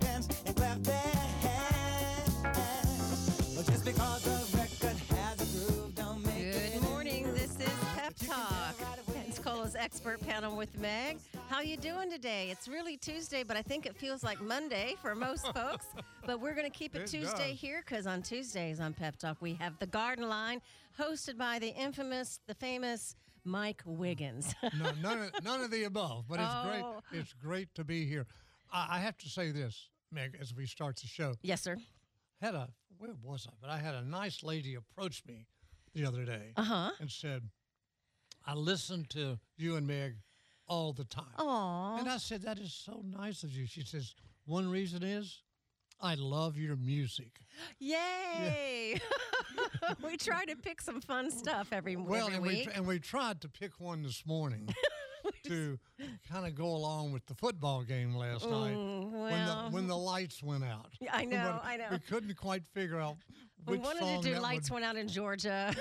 hands and clap their hands. Well, just because a record has a groove, don't make it. Good morning. This is Pep Talk. Pensacola's expert panel with Meg. How you doing today? It's really Tuesday, but I think it feels like Monday for most folks. But we're going to keep it Tuesday here because on Tuesdays on Pep Talk, we have the Garden Line hosted by the infamous, the famous Mike Wiggins. No, none of the above, but it's great. It's great to be here. I have to say this, Meg, as we start the show. Yes, sir. Where was I? But I had a nice lady approach me the other day and said, I listen to you and Meg all the time. Aww. And I said, that is so nice of you. She says, one reason is I love your music. Yay! Yeah. We try to pick some fun stuff every week. We tried to pick one this morning to kind of go along with the football game last night when the lights went out. I know. We couldn't quite figure out which song. We wanted to do Lights Went Out in Georgia.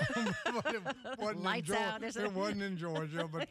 Lights Out. It wasn't in Georgia, but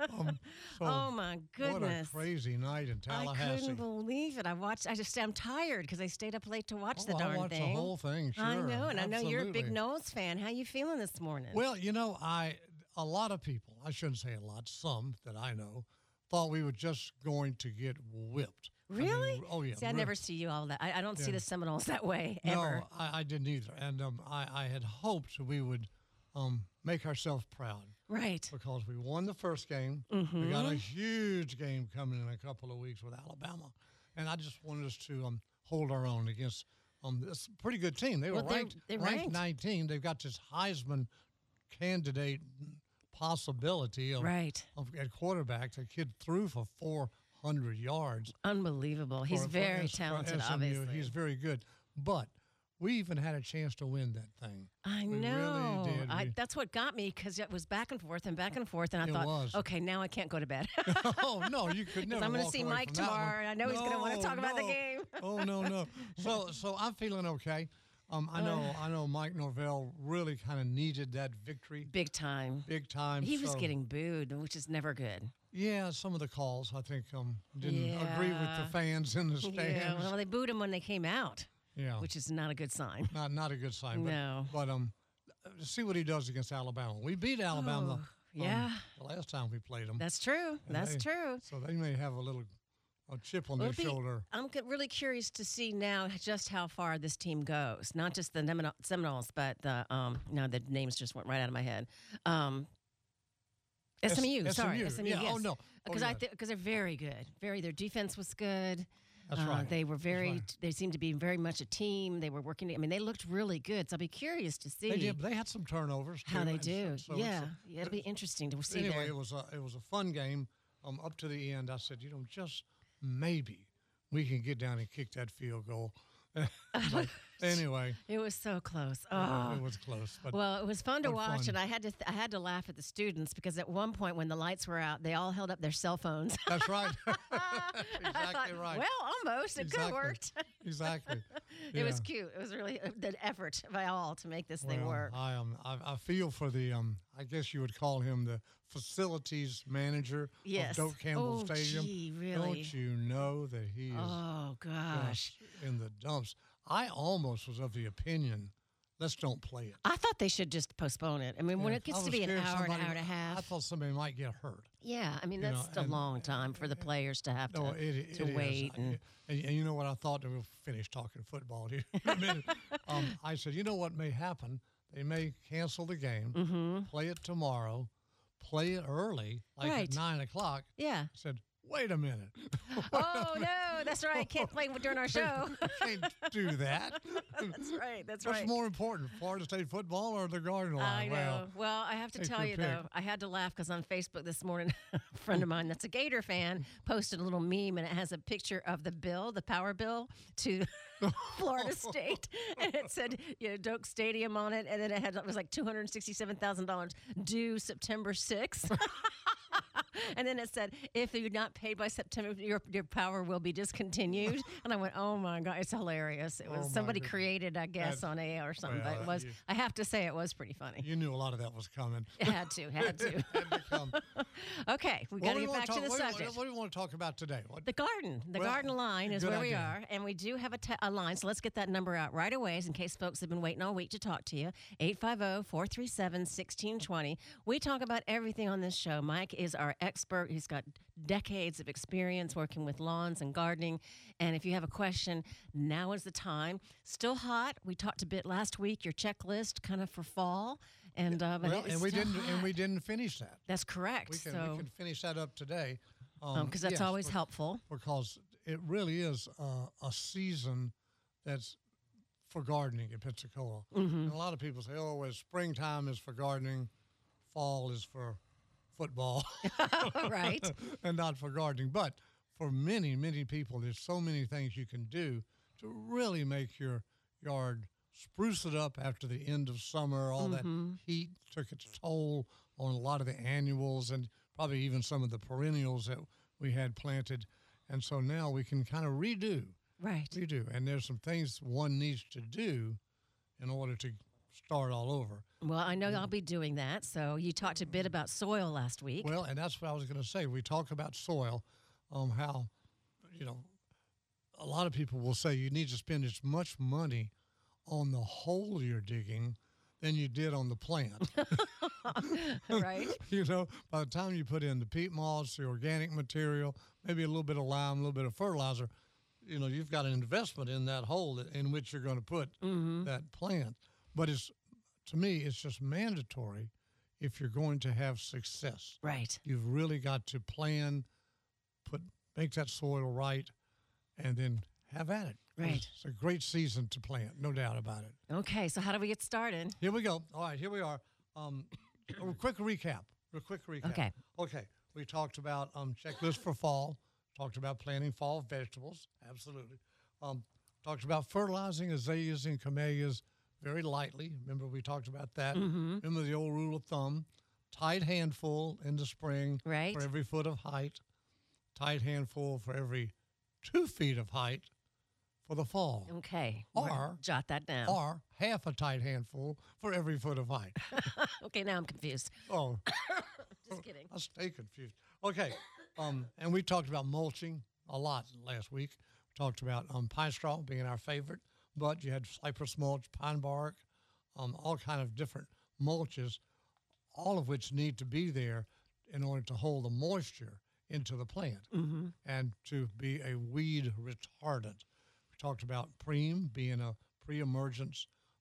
oh my goodness! What a crazy night in Tallahassee! I couldn't believe it. I'm tired because I stayed up late to watch the darn I watched thing. the whole thing. Sure, I know, and absolutely. I know you're a big Knowles fan. How you feeling this morning? Well, a lot of people, I shouldn't say a lot, some that I know, thought we were just going to get whipped. Really? I mean, oh, yeah. See, I never see you all that. I don't see the Seminoles that way, ever. No, I didn't either. And I had hoped we would make ourselves proud. Right. Because we won the first game. Mm-hmm. We got a huge game coming in a couple of weeks with Alabama. And I just wanted us to hold our own against this pretty good team. They were ranked 19. They've got this Heisman candidate possibility at quarterback. The kid threw for 400 yards. Unbelievable. He's very talented, obviously. He's very good. But we even had a chance to win that thing. I know. We really did. That's what got me because it was back and forth, and I thought, okay, now I can't go to bed. Oh, no, you could never. I'm going to see Mike tomorrow, and I know he's going to want to talk about the game. Oh, no. So I'm feeling okay. I know Mike Norvell really kind of needed that victory. Big time. He was getting booed, which is never good. Yeah, some of the calls, I think, didn't agree with the fans in the stands. Yeah, well, they booed him when they came out. Yeah. Which is not a good sign. Not a good sign. No. But see what he does against Alabama. We beat Alabama the last time we played them. That's true. True. So they may have a chip on their shoulder. I'm really curious to see now just how far this team goes. Not just the Seminoles, but the names just went right out of my head. SMU. Sorry, SMU. Yeah. Yes. Oh no. Because they're very good. Their defense was good. That's right. They were They seemed to be very much a team. They were working. I mean, they looked really good. So I'll be curious to see. They did. They had some turnovers too. How they do. So it'll be interesting to see. Anyway, it was a fun game. Up to the end, I said, just maybe we can get down and kick that field goal. Anyway, it was so close. Oh, it was close. But it was fun to watch, and I had to laugh at the students because at one point when the lights were out, they all held up their cell phones. That's right. Exactly right. Well, almost. It could have worked. Exactly. It was cute. It was really the effort by all to make this thing work. I feel for the I guess you would call him the facilities manager of Doak Campbell Stadium. Gee, really? Don't you know that he is in the dumps? I almost was of the opinion, let's don't play it. I thought they should just postpone it. I mean, when it gets to be an hour and a half. I thought somebody might get hurt. Yeah, I mean, that's a long time for the players to have to wait. And you know what I thought? We'll finish talking football here in a minute. I said, you know what may happen? They may cancel the game, play it tomorrow, play it early, at 9 o'clock. Yeah. I said, wait a minute. Oh, no, that's right. Can't play during our show. Can't do that. That's right. What's more important, Florida State football or the Garden Line? I know. Well, I have to tell you, though, I had to laugh because on Facebook this morning, a friend of mine that's a Gator fan posted a little meme, and it has a picture of the power bill to Florida State. And it said, Doak Stadium on it, and then it was like $267,000 due September 6th. And then it said, if you're not paid by September, your power will be discontinued. And I went, oh my God, it's hilarious. It was somebody created, I guess, on AI or something. But it was, I have to say, it was pretty funny. You knew a lot of that was coming. Had to. Had to come. Okay, we got to get back to the subject. What do you want to talk about today? The garden. The garden line is where we are. And we do have a line, so let's get that number out right away in case folks have been waiting all week to talk to you. 850-437-1620. We talk about everything on this show. Mike is our expert. He's got decades of experience working with lawns and gardening. And if you have a question, now is the time. Still hot. We talked a bit last week, your checklist kind of for fall. And we didn't finish that. That's correct. We can finish that up today. Because that's always helpful. Because it really is a season that's for gardening in Pensacola. And a lot of people say, oh, well, springtime is for gardening, fall is for football. Right. And not for gardening. But for many, many people, there's so many things you can do to really make your yard spruce it up after the end of summer. All that heat took its toll on a lot of the annuals and probably even some of the perennials that we had planted. And so now we can kind of redo. Right. Redo. And there's some things one needs to do in order to start all over. Well, I know I'll be doing that. So you talked a bit about soil last week. Well, and that's what I was going to say. We talk about soil, how, a lot of people will say you need to spend as much money on the hole you're digging than you did on the plant. Right. By the time you put in the peat moss, the organic material, maybe a little bit of lime, a little bit of fertilizer, you've got an investment in that hole in which you're going to put that plant. But to me, it's just mandatory if you're going to have success. Right. You've really got to plan, make that soil right, and then have at it. Right. It's a great season to plant, no doubt about it. Okay, so how do we get started? Here we go. All right, here we are. A quick recap. Okay. Okay. We talked about checklist for fall. Talked about planting fall vegetables. Absolutely. Talked about fertilizing azaleas and camellias very lightly. Remember, we talked about that. Remember the old rule of thumb. Tight handful in the spring for every foot of height. Tight handful for every 2 feet of height for the fall. Okay. Or jot that down. Or half a tight handful for every foot of height. Okay, now I'm confused. Oh. Just kidding. I'll stay confused. Okay. And we talked about mulching a lot last week. We talked about pine straw being our favorite, but you had cypress mulch, pine bark, all kind of different mulches, all of which need to be there in order to hold the moisture into the plant and to be a weed retardant. We talked about preem being a pre-emergent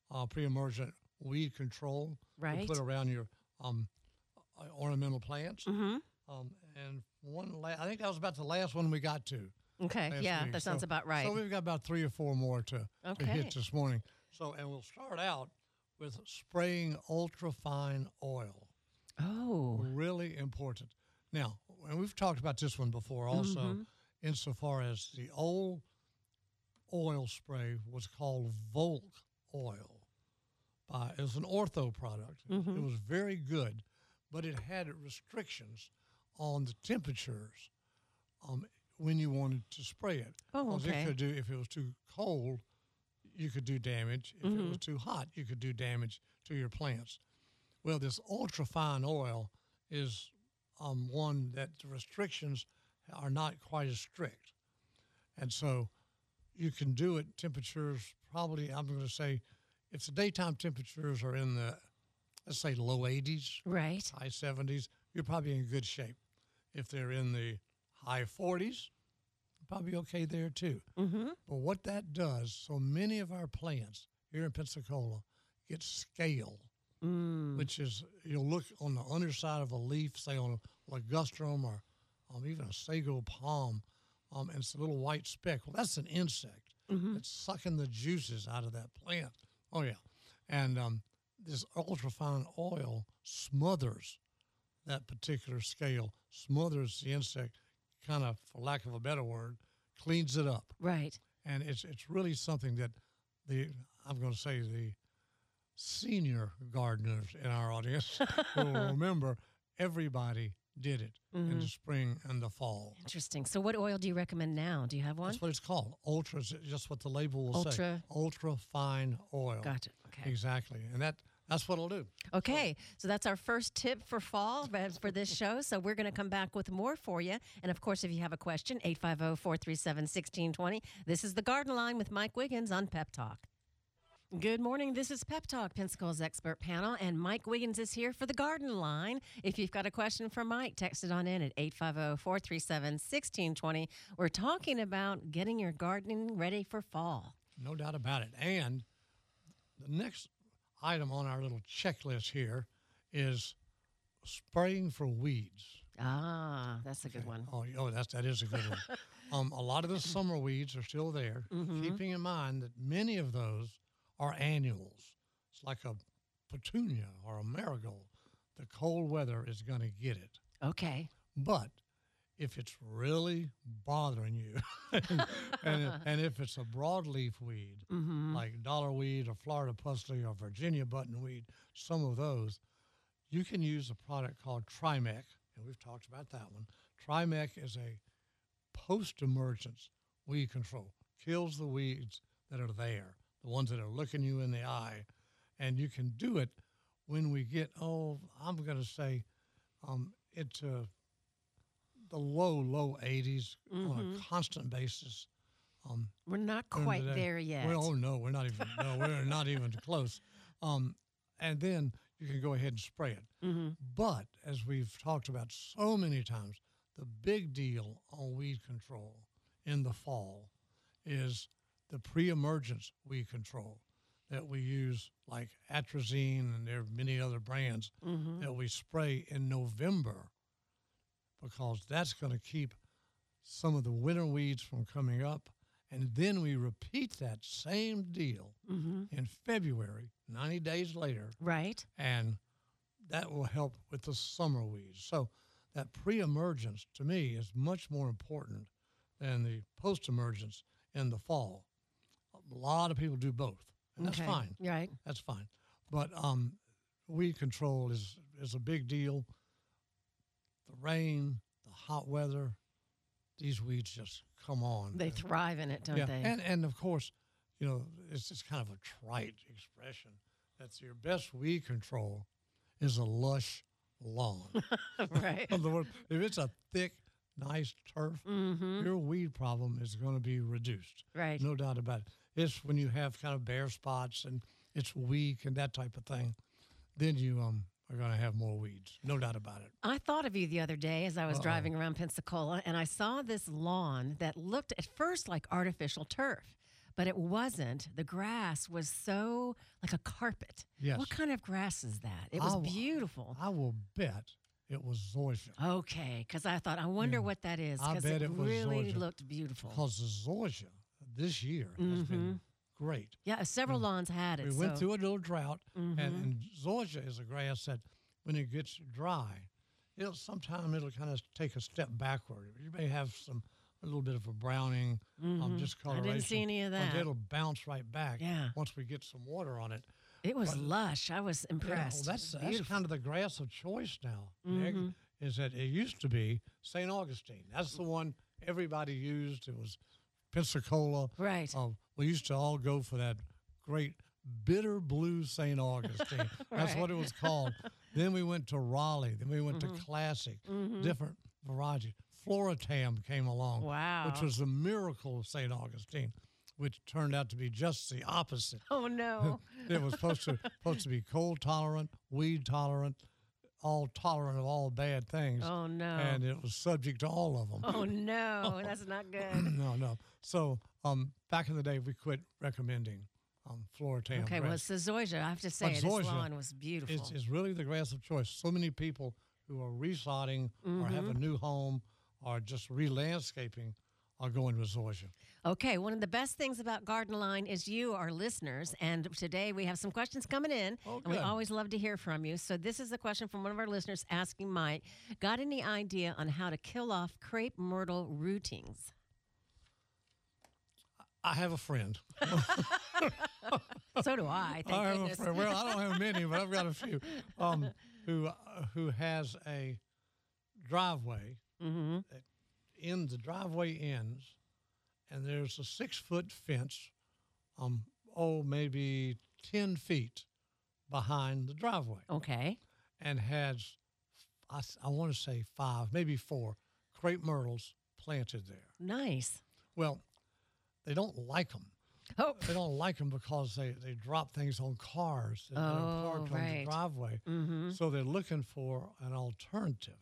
weed control to put around your ornamental plants. And I think that was about the last one we got to. Okay, yeah, that sounds about right. So we've got about 3 or 4 more to hit this morning. And we'll start out with spraying ultrafine oil. Oh. Really important. Now, and we've talked about this one before also, insofar as the old oil spray was called Volk oil. It was an ortho product. It was very good, but it had restrictions on the temperatures when you wanted to spray it. Oh, okay. If it was too cold, you could do damage. If it was too hot, you could do damage to your plants. Well, this ultrafine oil is one that the restrictions are not quite as strict. And so you can do it temperatures probably, I'm going to say, if the daytime temperatures are in the, let's say, low 80s, right, high 70s, you're probably in good shape. If they're in the high 40s, probably okay there too. But what that does, so many of our plants here in Pensacola get scale, which is, you'll look on the underside of a leaf, say on a ligustrum or even a sago palm, and it's a little white speck. Well, that's an insect. It's sucking the juices out of that plant. Oh, yeah. And this ultrafine oil smothers that particular scale, smothers the insect, kind of, for lack of a better word, cleans it up. Right. And it's really something that I'm going to say the senior gardeners in our audience will remember. Everybody did it in the spring and the fall. Interesting. So what oil do you recommend now? Do you have one? That's what it's called. Ultra is just what the label will say. Ultra fine oil. Gotcha. Okay. Exactly. And that's what it'll do. Okay. So that's our first tip for fall for this show. So we're going to come back with more for you. And of course, if you have a question, 850-437-1620. This is the Garden Line with Mike Wiggins on Pep Talk. Good morning. This is Pep Talk, Pensacola's expert panel, and Mike Wiggins is here for the Garden Line. If you've got a question for Mike, text it on in at 850-437-1620. We're talking about getting your gardening ready for fall. No doubt about it. And the next item on our little checklist here is spraying for weeds. Ah, that's a good one. That is a good one. A lot of the summer weeds are still there, keeping in mind that many of those are annuals. It's like a petunia or a marigold. The cold weather is going to get it. Okay. But if it's really bothering you, and if it's a broadleaf weed, like dollarweed or Florida pusley or Virginia buttonweed, some of those, you can use a product called Trimec, and we've talked about that one. Trimec is a post-emergence weed control. Kills the weeds that are there, the ones that are looking you in the eye. And you can do it when we get, I'm going to say it's the low 80s on a constant basis. We're not quite there yet. Well, no, we're not even. No, we're not even close. And then you can go ahead and spray it. But as we've talked about so many times, the big deal on weed control in the fall is the pre-emergence weed control that we use, like atrazine, and there are many other brands that we spray in November, because that's going to keep some of the winter weeds from coming up. And then we repeat that same deal in February, 90 days later. Right. And that will help with the summer weeds. So that pre-emergence, to me, is much more important than the post-emergence in the fall. A lot of people do both, and that's fine. Right. That's fine. But weed control is a big deal. The rain, the hot weather, these weeds just come on. They thrive in it, don't they? And of course, it's just kind of a trite expression. That's your best weed control is a lush lawn. Right. In other words, if it's a thick, nice turf, your weed problem is going to be reduced. Right. No doubt about it. It's when you have kind of bare spots and it's weak and that type of thing, then you are going to have more weeds. No doubt about it. I thought of you the other day as I was driving around Pensacola, and I saw this lawn that looked at first like artificial turf, but it wasn't. The grass was so like a carpet. Yes. What kind of grass is that? It was beautiful. I will bet it was zoysia. Okay, because I thought, I wonder what that is, because it really looked beautiful. Because the zoysia this year has been great. Yeah, several lawns had it. We went through a little drought, and zoysia is a grass that when it gets dry, sometimes it'll kind of take a step backward. You may have a little bit of a browning, discoloration. I didn't see any of that. But it'll bounce right back once we get some water on it. It was lush. I was impressed. That's kind of the grass of choice now, Nick, is that it used to be St. Augustine. That's the one everybody used. It was Pensacola. Right. We used to all go for that great bitter blue St. Augustine. That's what it was called. Then we went to Raleigh. Then we went to Classic, different varieties. Floratam came along, which was the miracle of St. Augustine, which turned out to be just the opposite. Oh, no. It was supposed to be cold tolerant, weed tolerant, all tolerant of all bad things. Oh, no. And it was subject to all of them. Oh, no. That's not good. No. So back in the day, we quit recommending Floratam. Okay, well, it's the zoysia. I have to say, this lawn was beautiful. It's really the grass of choice. So many people who are resodding or have a new home or just re-landscaping are going with zoysia. Okay, one of the best things about Garden Line is you, our listeners, and today we have some questions coming in, and we always love to hear from you. So this is a question from one of our listeners asking Mike, got any idea on how to kill off crepe myrtle rootings? I have a friend. So do I, thank I have goodness. a friend. Well, I don't have many, but I've got a few who has a driveway. In the driveway ends, and there's a 6-foot fence, maybe 10 feet behind the driveway. Okay. And has, I want to say 5, maybe 4 crepe myrtles planted there. Nice. Well, they don't like them. Oh. They don't like them because they drop things on cars that are parked on the driveway. So they're looking for an alternative.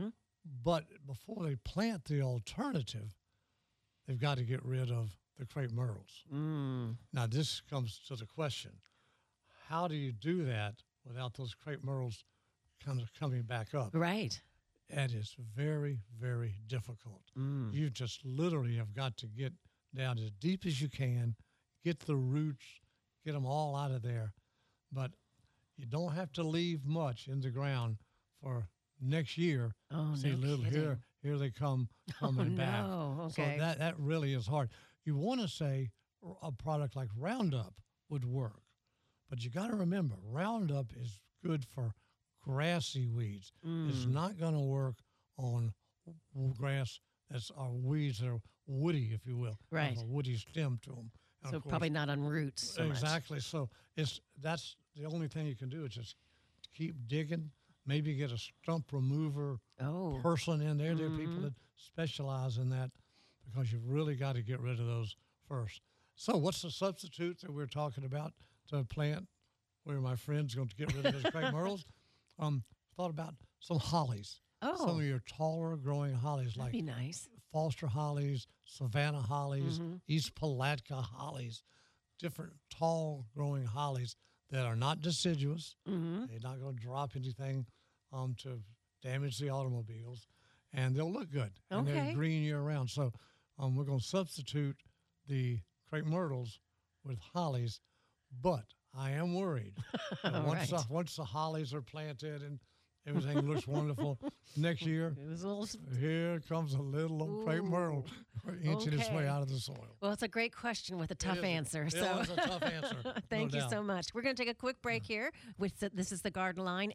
But before they plant the alternative, they've got to get rid of the crepe myrtles. Now, this comes to the question. How do you do that without those crepe myrtles kind of coming back up? Right. That is very, very difficult. You just literally have got to get down as deep as you can, get the roots, get them all out of there. But you don't have to leave much in the ground for next year. Oh, see, no little kidding. here they come coming back. Okay. So that really is hard. You want to say a product like Roundup would work, but you got to remember Roundup is good for grassy weeds. It's not going to work on grass weeds that are woody, if you will. Right. Have a woody stem to them. And So of course, probably not on roots so much. exactly. So that's the only thing you can do is just keep digging. Maybe get a stump remover person in there. There are people that specialize in that because you've really got to get rid of those first. So what's the substitute that we're talking about to plant where my friend's going to get rid of his crepe myrtles? Thought about some hollies. Some of your taller growing hollies That'd like be nice. Foster hollies, Savannah hollies, East Palatka hollies, different tall growing hollies that are not deciduous. They're not going to drop anything to damage the automobiles, and they'll look good. And they're green year round. So we're going to substitute the crepe myrtles with hollies, but I am worried that once the hollies are planted and everything looks wonderful, next year, here comes a little old crepe myrtle inching its way out of the soil. Well, it's a great question with a tough answer. It's a tough answer. Thank you so much. We're going to take a quick break here. This is the Garden Line,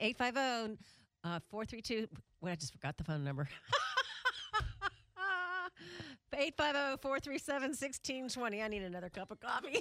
850-432. Wait, I just forgot the phone number. 850-437-1620. I need another cup of coffee.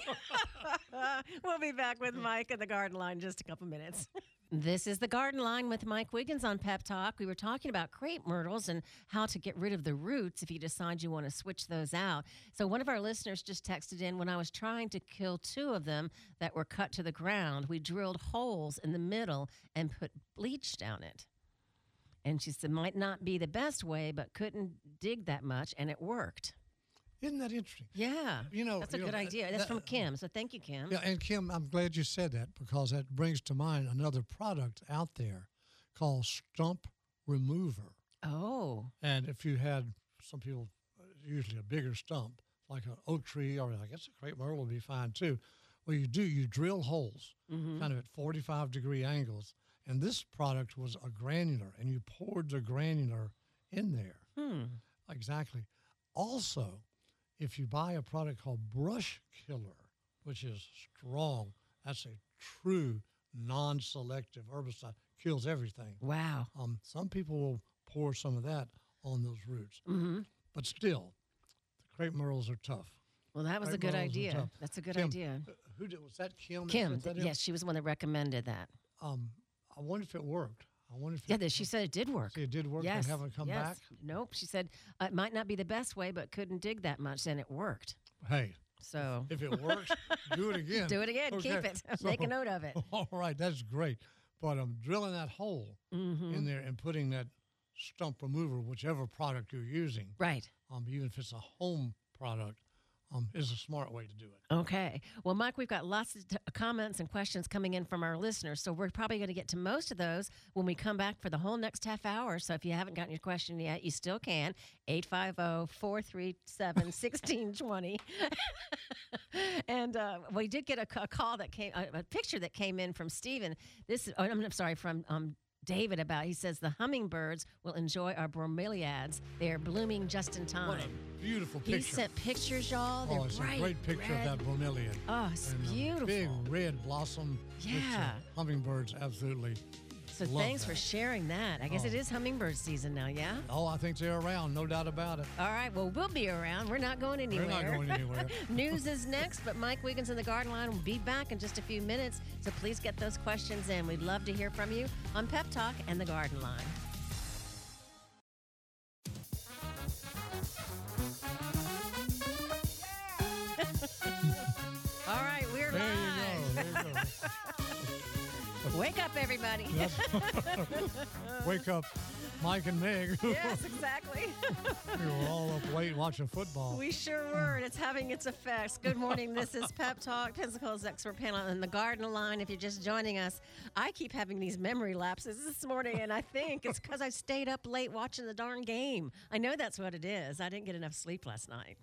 We'll be back with Mike and the Garden Line in just a couple minutes. This is the Garden Line with Mike Wiggins on Pep Talk. We were talking about crepe myrtles and how to get rid of the roots if you decide you want to switch those out. So one of our listeners just texted in, when I was trying to kill 2 of them that were cut to the ground, we drilled holes in the middle and put bleach down it. And she said, might not be the best way, but couldn't dig that much, and it worked. Isn't that interesting? Yeah. That's a good idea. That's from Kim, so thank you, Kim. Yeah, and Kim, I'm glad you said that because that brings to mind another product out there called Stump Remover. Oh. And if you had some people, usually a bigger stump, like an oak tree, or I guess a crepe myrtle would be fine too. What you do, you drill holes kind of at 45-degree angles. And this product was a granular, and you poured the granular in there. Exactly. Also, if you buy a product called Brush Killer, which is strong, that's a true non-selective herbicide, kills everything. Wow. Some people will pour some of that on those roots. But still, the crepe myrtles are tough. Well, that was a good idea. That's a good idea. Who did, was that Kim? Kim, yes, she was the one that recommended that. I wonder if it worked. She said it did work. See, it did work. Yes. They haven't come back? Nope. She said it might not be the best way, but couldn't dig that much, and it worked. Hey. So if it works, do it again. Do it again. Okay. Keep it. Make a note of it. All right. That's great. But I'm drilling that hole in there and putting that stump remover, whichever product you're using. Right. Even if it's a home product, is a smart way to do it. Okay. Well, Mike, we've got lots of comments and questions coming in from our listeners, so we're probably going to get to most of those when we come back for the whole next half hour. So if you haven't gotten your question yet, you still can. 850-437-1620. And we did get a call that came, a picture that came in from Stephen. From David he says the hummingbirds will enjoy our bromeliads. They are blooming just in time. What a beautiful picture. He sent pictures, y'all. They're it's bright, a great picture red. of that bromeliad. Oh, it's beautiful. Big red blossom. Yeah. Hummingbirds absolutely So thanks for sharing that. I guess it is hummingbird season now, yeah? Oh, I think they're around, no doubt about it. All right, well, we'll be around. We're not going anywhere. We're not going anywhere. News is next, but Mike Wiggins in the Garden Line will be back in just a few minutes. So please get those questions in. We'd love to hear from you on Pep Talk and the Garden Line. All right, we're live. There you go. Wake up, everybody. Wake up, Mike and Meg. Yes, exactly. We were all up late watching football. We sure were, and it's having its effects. Good morning. This is Pep Talk, Pensacola's expert panel in the Garden Line. If you're just joining us, I keep having these memory lapses this morning, and I think it's because I stayed up late watching the darn game. I know that's what it is. I didn't get enough sleep last night.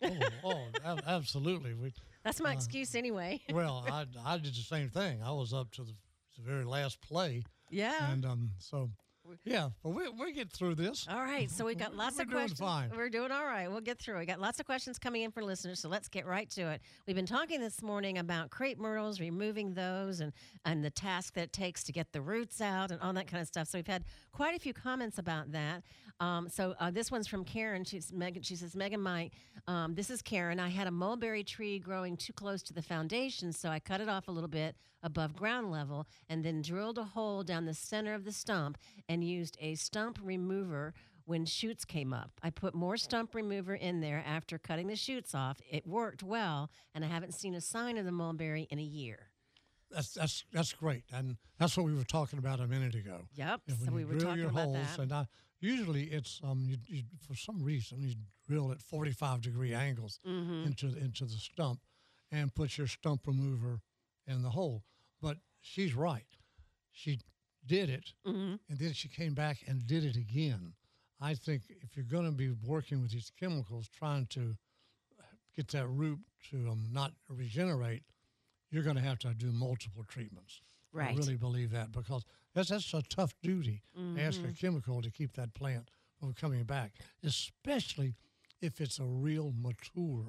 Absolutely. That's my excuse anyway. Well, I did the same thing. I was up to the very last play. Yeah. And yeah, but we get through this. All right, so we've got lots of questions. We're doing fine. We're doing all right. We'll get through. We got lots of questions coming in for listeners, so let's get right to it. We've been talking this morning about crepe myrtles, removing those, and the task that it takes to get the roots out and all that kind of stuff. So we've had quite a few comments about that. This one's from Karen. She says, Meg and Mike, this is Karen. I had a mulberry tree growing too close to the foundation, so I cut it off a little bit above ground level and then drilled a hole down the center of the stump and used a stump remover when shoots came up. I put more stump remover in there after cutting the shoots off. It worked well, and I haven't seen a sign of the mulberry in a year. That's great, and that's what we were talking about a minute ago. Yep. So we were talking about that. And usually it's you for some reason you drill at 45-degree angles into the stump, and put your stump remover in the hole. But she's right. She did it, and then she came back and did it again. I think if you're going to be working with these chemicals, trying to get that root to not regenerate, you're going to have to do multiple treatments. Right. I really believe that, because that's a tough duty to ask a chemical to keep that plant from coming back, especially if it's a real mature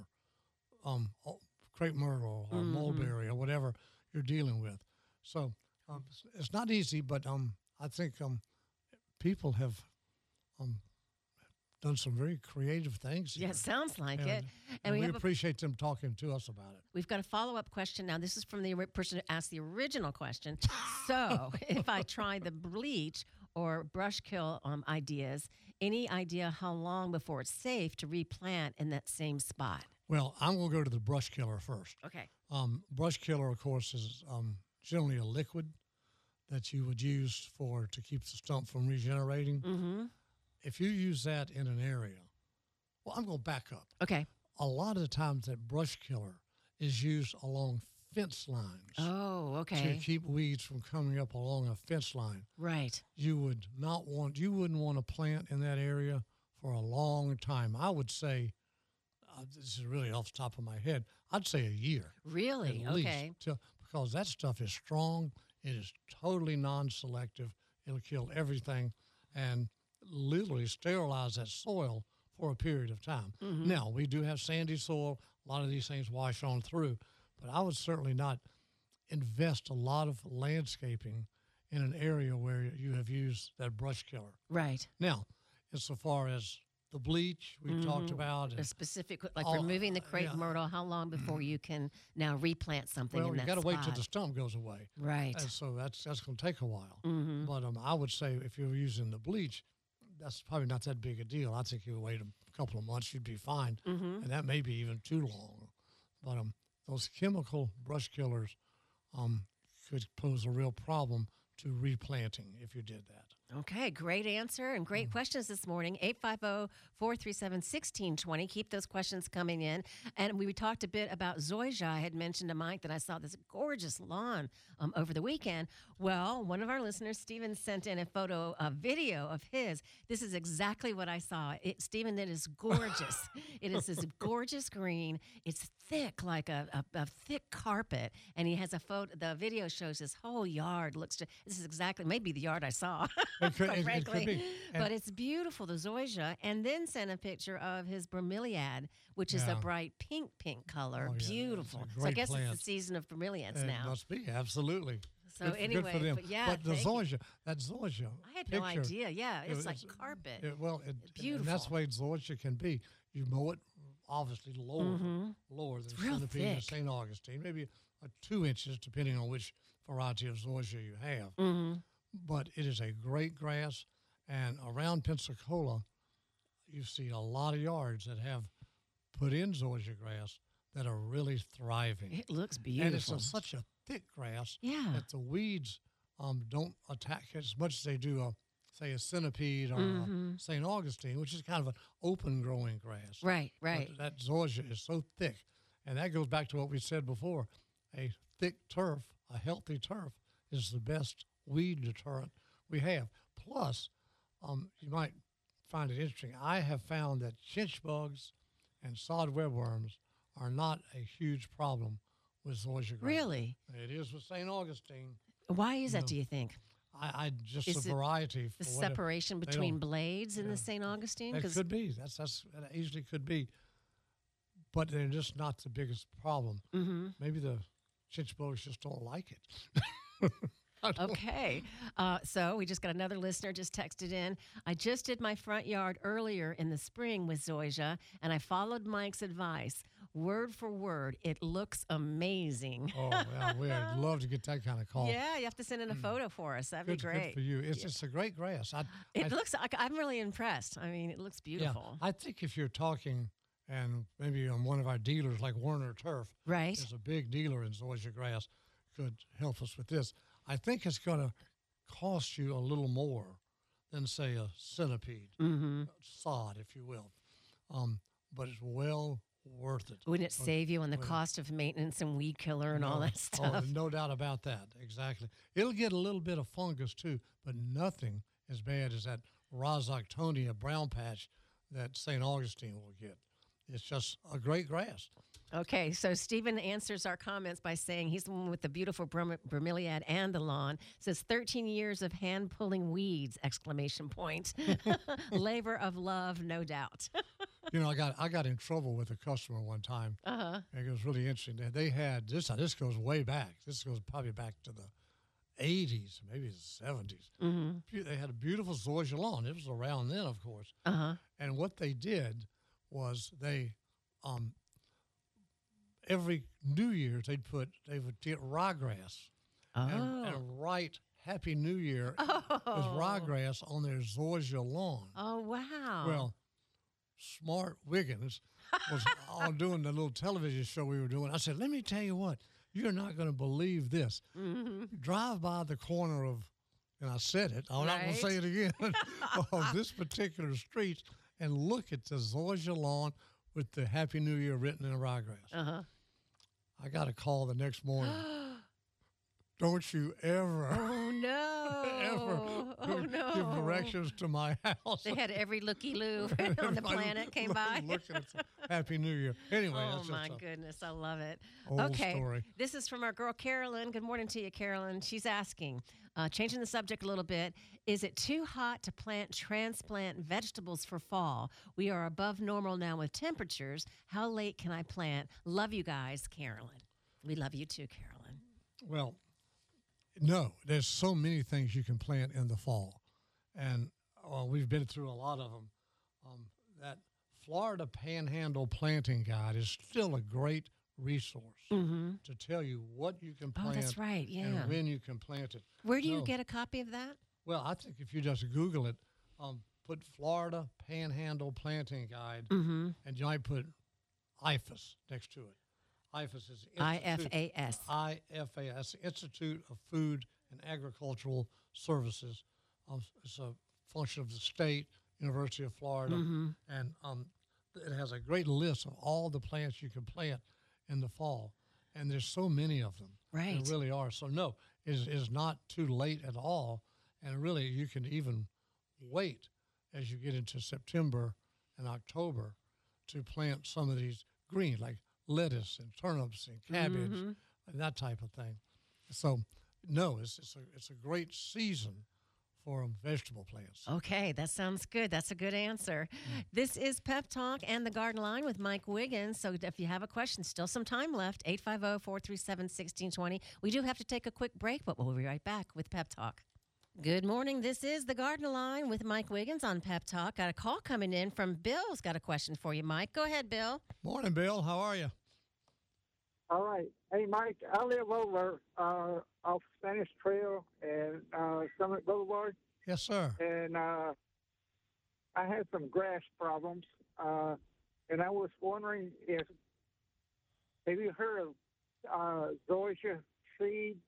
crepe myrtle or mulberry or whatever you're dealing with. So it's not easy, but I think people have done some very creative things here. Yeah, it sounds like it. And we appreciate them talking to us about it. We've got a follow-up question now. This is from the person who asked the original question. So if I try the bleach or brush kill ideas, any idea how long before it's safe to replant in that same spot? Well, I'm going to go to the brush killer first. Okay. Brush killer, of course, is generally a liquid that you would use to keep the stump from regenerating. Mm-hmm. If you use that in an area, well, I'm going to back up. Okay. A lot of the times that brush killer is used along fence lines. Oh, okay. To keep weeds from coming up along a fence line. Right. You wouldn't want to plant in that area for a long time. I would say, this is really off the top of my head, I'd say a year. Really? Okay. Because that stuff is strong. It is totally non-selective. It'll kill everything and literally sterilize that soil for a period of time. Mm-hmm. Now, we do have sandy soil. A lot of these things wash on through. But I would certainly not invest a lot of landscaping in an area where you have used that brush killer. Right. Now, insofar as the bleach we've talked about. A specific, removing the crepe myrtle, how long before you can now replant something in that spot? Well, you got to wait till the stump goes away. Right. And so that's going to take a while. Mm-hmm. But I would say if you're using the bleach, that's probably not that big a deal. I think you wait a couple of months, you'd be fine. Mm-hmm. And that may be even too long. But those chemical brush killers could pose a real problem to replanting if you did that. Okay, great answer and great questions this morning. 850-437-1620. Keep those questions coming in. And we talked a bit about zoysia. I had mentioned to Mike that I saw this gorgeous lawn over the weekend. Well, one of our listeners, Stephen, sent in a video of his. This is exactly what I saw. Stephen, it is gorgeous. It is this gorgeous green. It's thick, like a thick carpet. And he has a photo. The video shows his whole yard. This is exactly, maybe the yard I saw. Frankly. It could be. But it's beautiful, the zoysia, and then sent a picture of his bromeliad, which is a bright pink color. Beautiful. So I guess it's the season of bromeliads now. It must be, absolutely. So good for them. But yeah, but the zoysia, that zoysia. I had picture, no idea. Yeah, it's like carpet. Beautiful. And that's the way zoysia can be. You mow it obviously lower than centipede and St. Augustine, maybe 2 inches depending on which variety of zoysia you have. But it is a great grass, and around Pensacola, you see a lot of yards that have put in zoysia grass that are really thriving. It looks beautiful. And it's such a thick grass that the weeds don't attack it as much as they do, say, a centipede or St. Augustine, which is kind of an open growing grass. Right. But that zoysia is so thick. And that goes back to what we said before. A thick turf, a healthy turf, is the best weed deterrent we have. Plus, you might find it interesting. I have found that chinch bugs and sod webworms are not a huge problem with zoysia grass. Really? It is with St. Augustine. Why is that, do you think? I just is the variety. The separation between blades in the St. Augustine? It could be. That easily could be. But they're just not the biggest problem. Maybe the chinch bugs just don't like it. Okay. So we just got another listener just texted in. I just did my front yard earlier in the spring with zoysia, and I followed Mike's advice. Word for word, it looks amazing. Oh, yeah, we'd love to get that kind of call. Yeah, you have to send in a photo for us. That'd be great. Good for you. It's just a great grass. It looks like, I'm really impressed. I mean, it looks beautiful. Yeah, I think if you're talking, and maybe one of our dealers like Werner Turf, right, is a big dealer in zoysia grass, could help us with this. I think it's going to cost you a little more than, say, a centipede, sod, if you will. But it's well worth it. Wouldn't it save you on the cost of maintenance and weed killer and all that stuff? Oh, no doubt about that. Exactly. It'll get a little bit of fungus too, but nothing as bad as that Rhizoctonia brown patch that St. Augustine will get. It's just a great grass. Okay, so Stephen answers our comments by saying he's the one with the beautiful bromeliad and the lawn. Says 13 years of hand-pulling weeds, ! Labor of love, no doubt. You know, I got in trouble with a customer one time. It was really interesting. They had, this goes way back. This goes probably back to the 80s, maybe the 70s. They had a beautiful zoysia lawn. It was around then, of course. And what they did was they... every New Year's, they would get ryegrass and write Happy New Year with ryegrass on their zoysia lawn. Oh, wow. Well, smart Wiggins was on doing the little television show we were doing. I said, let me tell you what, you're not going to believe this. Drive by the corner of, and I said it, I'm not going to say it again, of this particular street and look at the zoysia lawn with the Happy New Year written in ryegrass. I got a call the next morning. Don't you ever, give directions to my house. They had every looky-loo on the planet came by. Looking at Happy New Year. Anyway, oh my goodness, I love it. Old story. This is from our girl Carolyn. Good morning to you, Carolyn. She's asking, changing the subject a little bit, is it too hot to transplant vegetables for fall? We are above normal now with temperatures. How late can I plant? Love you guys, Carolyn. We love you too, Carolyn. Well, no, there's so many things you can plant in the fall. And we've been through a lot of them. That Florida Panhandle Planting Guide is still a great resource to tell you what you can plant that's right, and when you can plant it. Where do you get a copy of that? Well, I think if you just Google it, put Florida Panhandle Planting Guide, and you might put IFAS next to it. IFAS is IFAS. IFAS, Institute of Food and Agricultural Services. It's a function of the state, University of Florida, and it has a great list of all the plants you can plant in the fall. And there's so many of them. Right. There really are. So, no, it's not too late at all. And really, you can even wait as you get into September and October to plant some of these greens, like lettuce and turnips and cabbage and that type of thing. So, no, it's a great season for vegetable plants. Okay, that sounds good. That's a good answer. This is Pep Talk and the Garden Line with Mike Wiggins. So if you have a question, still some time left, 850-437-1620. We do have to take a quick break, but we'll be right back with Pep Talk. Good morning. This is the Garden Line with Mike Wiggins on Pep Talk. Got a call coming in from Bill's got a question for you, Mike. Go ahead, Bill. Morning, Bill. How are you? All right. Hey, Mike, I live over off Spanish Trail and Summit Boulevard. Yes, sir. And I had some grass problems. And I was wondering have you heard of zoysia seed?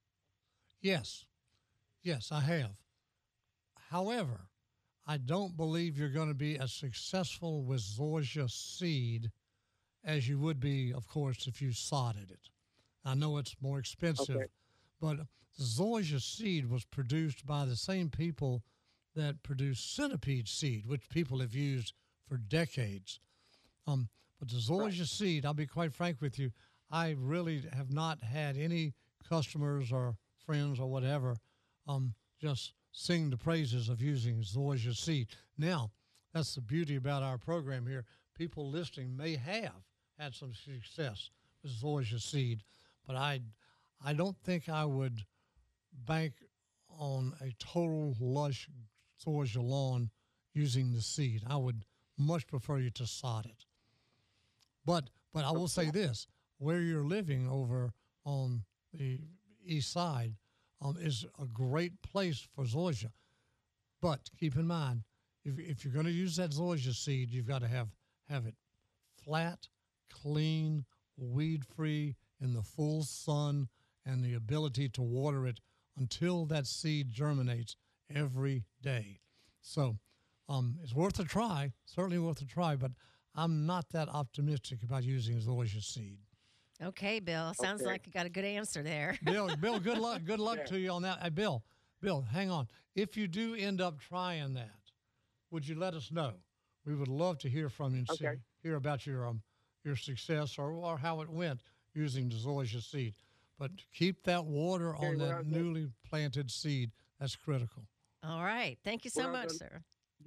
Yes. Yes, I have. However, I don't believe you're going to be as successful with zoysia seed as you would be, of course, if you sodded it. I know it's more expensive, okay, but zoysia seed was produced by the same people that produce centipede seed, which people have used for decades. But the zoysia seed, I'll be quite frank with you, I really have not had any customers or friends or whatever just sing the praises of using zoysia seed. Now, that's the beauty about our program here. People listening may have had some success with zoysia seed, but I don't think I would bank on a total lush zoysia lawn using the seed. I would much prefer you to sod it. But I will say this, where you're living over on the east side is a great place for zoysia. But keep in mind, if you're going to use that zoysia seed, you've got to have it flat, clean, weed-free, in the full sun, and the ability to water it until that seed germinates every day. So it's worth a try, certainly worth a try, but I'm not that optimistic about using zoysia seed. Okay, Bill. Sounds like you got a good answer there. Bill, good luck. Good luck to you on that. Hey, Bill, hang on. If you do end up trying that, would you let us know? We would love to hear from you and hear about your success or how it went using the zoysia seed. But keep that water on that newly planted seed. That's critical. All right. Thank you so much, sir.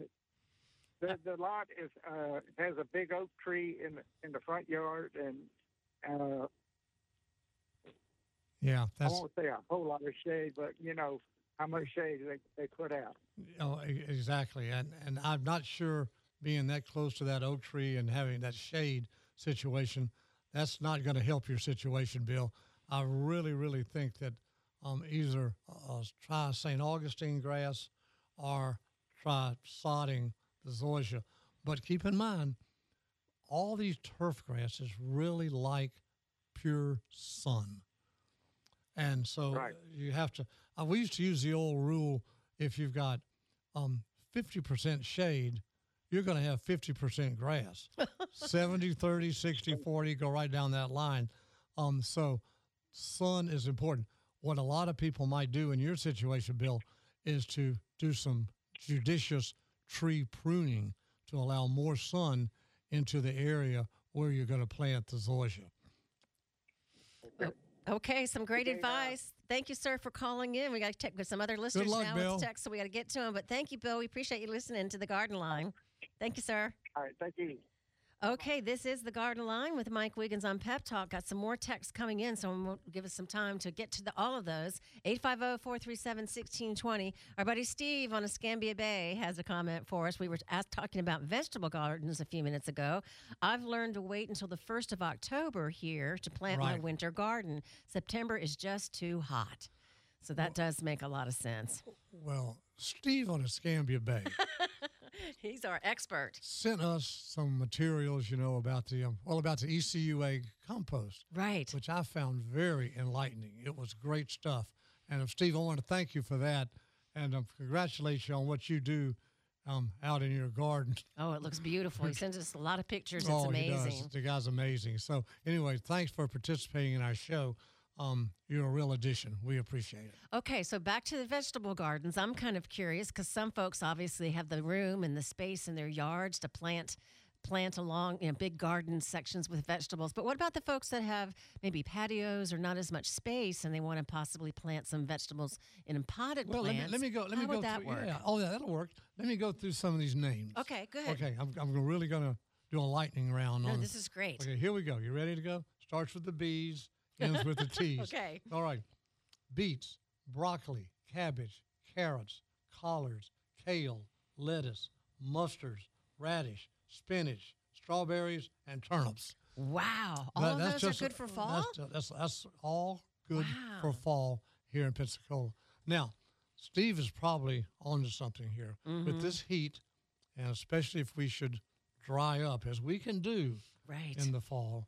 The lot has a big oak tree in the front yard, and yeah, I won't say a whole lot of shade, but you know how much shade they put out. Oh, exactly. And I'm not sure being that close to that oak tree and having that shade situation, that's not going to help your situation, Bill. I really, really think that either try St. Augustine grass or try sodding the zoysia. But keep in mind, all these turf grasses really like pure sun. And so you have to, we used to use the old rule, if you've got 50% shade, you're going to have 50% grass. 70, 30, 60, 40, go right down that line. So sun is important. What a lot of people might do in your situation, Bill, is to do some judicious tree pruning to allow more sun into the area where you're going to plant the zoysia. Okay, some great advice. Thank you, sir, for calling in. We got to check with some other listeners luck, now. Bill. It's text, so we got to get to them. But thank you, Bill. We appreciate you listening to the Garden Line. Thank you, sir. All right, thank you. Okay, this is the Garden Line with Mike Wiggins on Pep Talk. Got some more texts coming in, so we'll give us some time to get to all of those. 850-437-1620. Our buddy Steve on Escambia Bay has a comment for us. We were talking about vegetable gardens a few minutes ago. I've learned to wait until the 1st of October here to plant my winter garden. September is just too hot. So that does make a lot of sense. Well, Steve on Escambia Bay. He's our expert. Sent us some materials, about the ECUA compost, right? Which I found very enlightening. It was great stuff. And Steve, I want to thank you for that, and congratulate you on what you do out in your garden. Oh, it looks beautiful. He sends us a lot of pictures. It's amazing. He does. The guy's amazing. So anyway, thanks for participating in our show. You're a real addition. We appreciate it. Okay, so back to the vegetable gardens. I'm kind of curious because some folks obviously have the room and the space in their yards to plant plant along big garden sections with vegetables. But what about the folks that have maybe patios or not as much space and they want to possibly plant some vegetables in potted plants? Let me go. How would that through, work? Yeah. Oh, yeah, that'll work. Let me go through some of these names. Okay, good. Okay, I'm really going to do a lightning round on this is great. Okay, here we go. You ready to go? Starts with the B's, ends with the T's. Okay. All right. Beets, broccoli, cabbage, carrots, collards, kale, lettuce, mustards, radish, spinach, strawberries, and turnips. Wow. All of those are good for fall? That's all good for fall here in Pensacola. Now, Steve is probably onto something here. With this heat, and especially if we should dry up, as we can do in the fall,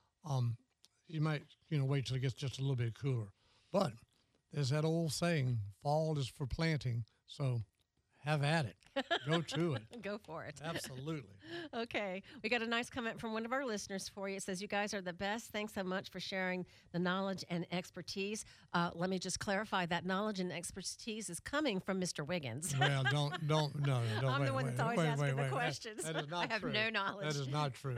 you might wait till it gets just a little bit cooler. But there's that old saying, fall is for planting, so have at it. Go to it. Go for it. Absolutely. Okay. We got a nice comment from one of our listeners for you. It says, you guys are the best. Thanks so much for sharing the knowledge and expertise. Let me just clarify that knowledge and expertise is coming from Mr. Wiggins. Well, don't. I'm the one that's always asking the questions. That is not I have true. no knowledge. That is not true.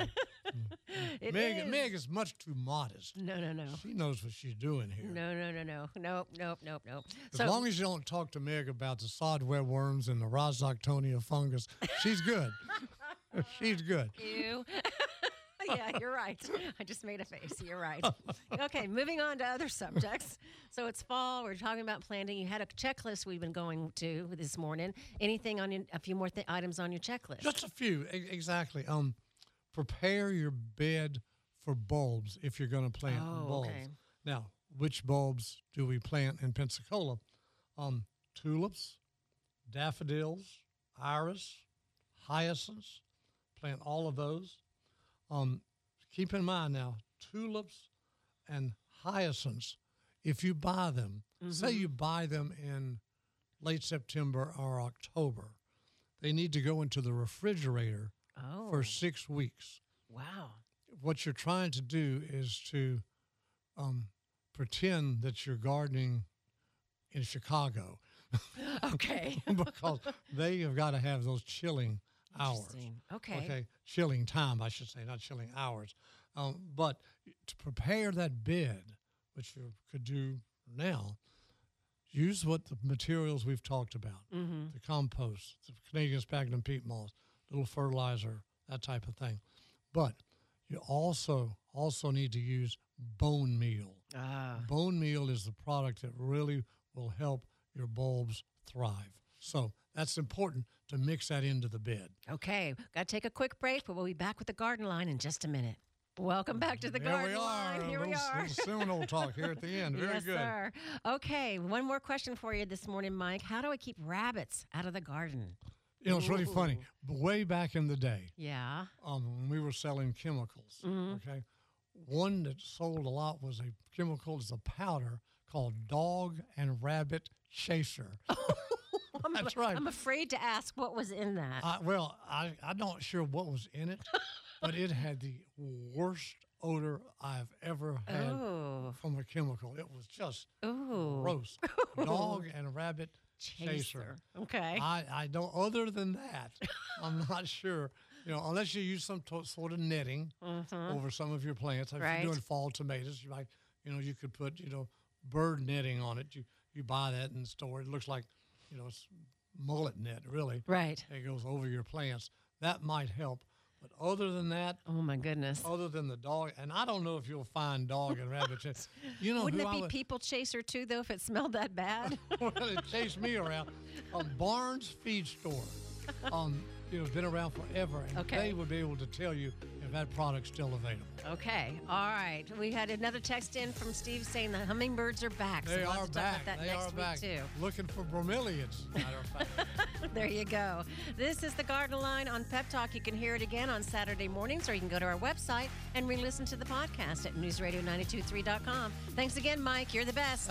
Meg is much too modest. No. She knows what she's doing here. No. Nope. As long as you don't talk to Meg about the sod worms and the Rhizoctonia fungus, she's good. She's good. Ew. Yeah, you're right. I just made a face. You're right. Okay, moving on to other subjects. So it's fall. We're talking about planting. You had a checklist we've been going to this morning. Anything on a few more items on your checklist? Just a few, exactly. Prepare your bed for bulbs if you're going to plant bulbs. Okay. Now, which bulbs do we plant in Pensacola? Tulips, daffodils, iris, hyacinths. Plant all of those. Keep in mind now, tulips and hyacinths, if you buy them, say you buy them in late September or October, they need to go into the refrigerator for 6 weeks. Wow. What you're trying to do is to pretend that you're gardening in Chicago. Okay. Because they have got to have those chilling hours. Okay. Chilling time, I should say, not chilling hours. But to prepare that bed, which you could do now, use what the materials we've talked about, the compost, the Canadian sphagnum peat moss, little fertilizer, that type of thing. But you also need to use bone meal. Bone meal is the product that really will help your bulbs thrive. So that's important to mix that into the bed. Okay, got to take a quick break, but we'll be back with the garden line in just a minute. Welcome back to the garden line. Here we are. Little Seminole talk here at the end. Very yes, good. Yes, sir. Okay, one more question for you this morning, Mike. How do I keep rabbits out of the garden? It's really funny. But way back in the day, when we were selling chemicals, okay, one that sold a lot was a chemical, it's a powder called Dog and Rabbit Chaser. That's right. I'm afraid to ask what was in that. I'm not sure what was in it, but it had the worst odor I've ever had from a chemical. It was just gross. Dog and Rabbit Chaser. Okay. I don't, other than that, I'm not sure. Unless you use some sort of netting over some of your plants. If you're doing fall tomatoes, you might, you could put, bird netting on it. You buy that in the store. It looks like, it's mullet net, really. Right. It goes over your plants. That might help. But other than that, oh my goodness. Other than the dog, and I don't know if you'll find dog and rabbit chaser. Wouldn't it be people chaser too, though, if it smelled that bad? Well, it chased me around. Barnes Feed Store. It's been around forever, and they would be able to tell you if that product's still available. Okay, all right. We had another text in from Steve saying the hummingbirds are back. They so we'll are back. That they next are back. Week too. Looking for bromeliads, matter of fact. There you go. This is the Garden Line on Pep Talk. You can hear it again on Saturday mornings, or you can go to our website and re-listen to the podcast at newsradio923.com. Thanks again, Mike. You're the best.